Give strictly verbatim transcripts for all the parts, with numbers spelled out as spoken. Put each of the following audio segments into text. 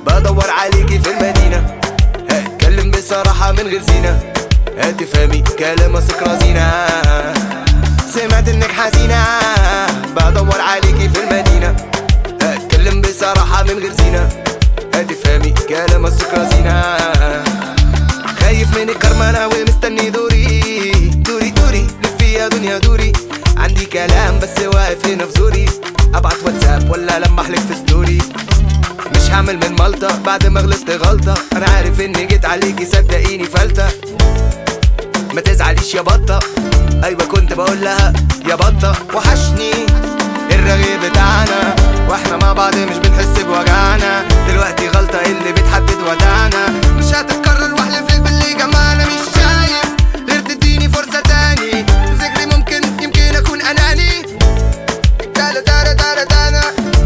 بدور عليكي في المدينة، هتكلم بصراحة من غير زينة، هتفهمي كلام اثق رزينة. سمعت انك حزينة، بدور عليكي في المدينة، هتكلم بصراحة من غير زينة، هتفهمي كلام اثق رزينة. خايف من الكرمانة ومستني دوري دوري دوري، لفي يا دنيا دوري، عندي كلام بس واقف هنا في زوري. ابعت واتساب ولا لما احلك في ستوري، مش هعمل من ملطة بعد ما غلطت غلطة. انا عارف اني جيت عليكي صدقيني فلتة، ما تزعليش يا بطة. ايوه كنت بقول لها يا بطة وحشني الرغي بتاعنا، واحنا مع بعض مش بنحس بوجعنا. دلوقتي غلطة اللي بتحدد وداعنا، مش هتتكرر واحلف لك باللي جمعنا. مش شايف غير تديني فرصة تاني، تفتكري ممكن يمكن اكون اناني. دانا دانا دانا دانا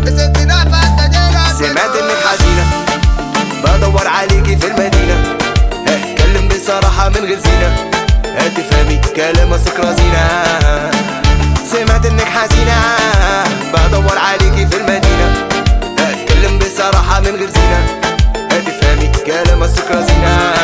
سمعت انك حزينة، بدور عليكي في المدينة، هتكلم بصراحة من غير زينة، هتفهمي كلام اثق رزينة. سمعت انك حزينة، بدور عليكي في المدينة، هتكلم بصراحة من غير زينة، هتفهمي كلام اثق رزينة.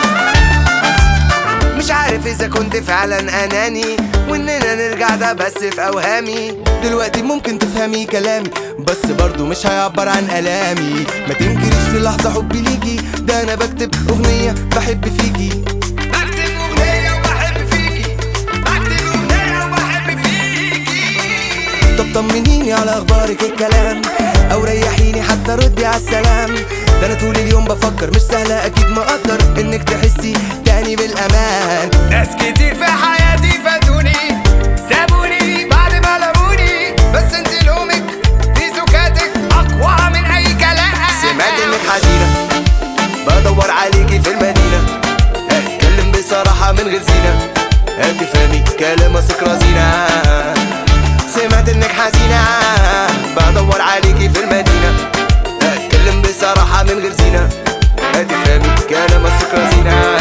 مش عارف اذا كنت فعلا اناني واننا نرجع ده بس في اوهامي. دلوقتي ممكن تفهمي كلامي بس برضو مش هيعبر عن الامي. ما تنكريش في لحظة حبي ليكي، ده انا بكتب اغنية بحب فيكي، بكتب اغنية وبحب فيكي، بكتب اغنية وبحب فيكي. طب طمنيني على اخبارك الكلام، او ريحيني حتى ردي عالسلام. ده انا طول اليوم بفكر مش سهلة اكيد ما اقدر انك تحسي تاني بالامان. ناس كتير في حياتي فاتوني سابوني بعد ما لموني، بس انت لومك في سكاتك اقوى من اي كلام. سمعت انك حزينة، بدور عليكي في المدينة، هتكلم بصراحة من غير زينة، هتفهمي كلام اثق رزينة. سمعت انك حزينة، بدور عليكي في المدينة، هتكلم بصراحة من غير زينة، هتفهمي كلام اثق رزينة.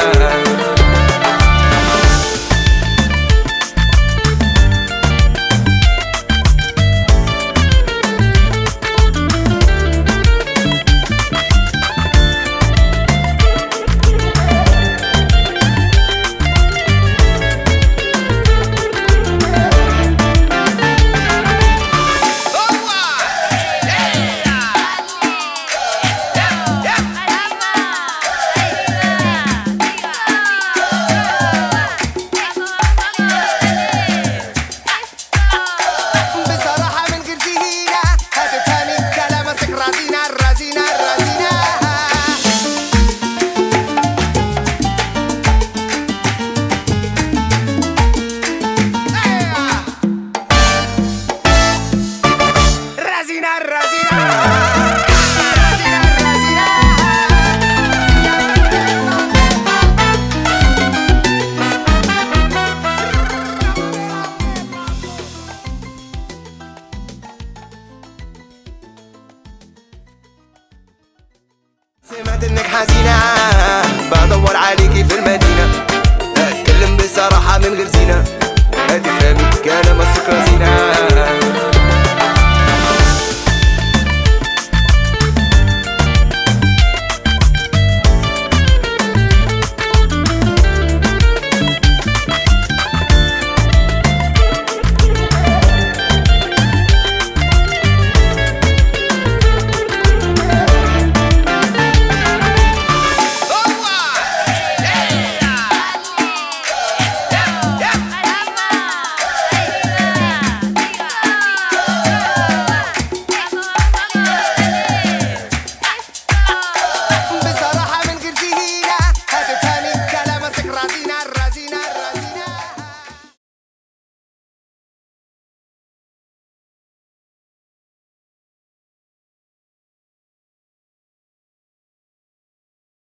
سمعت انك حزينة، بدور عليكي في المدينة، هتكلم بصراحة من غير زينة، هتفهمي كلام اثق رزينة.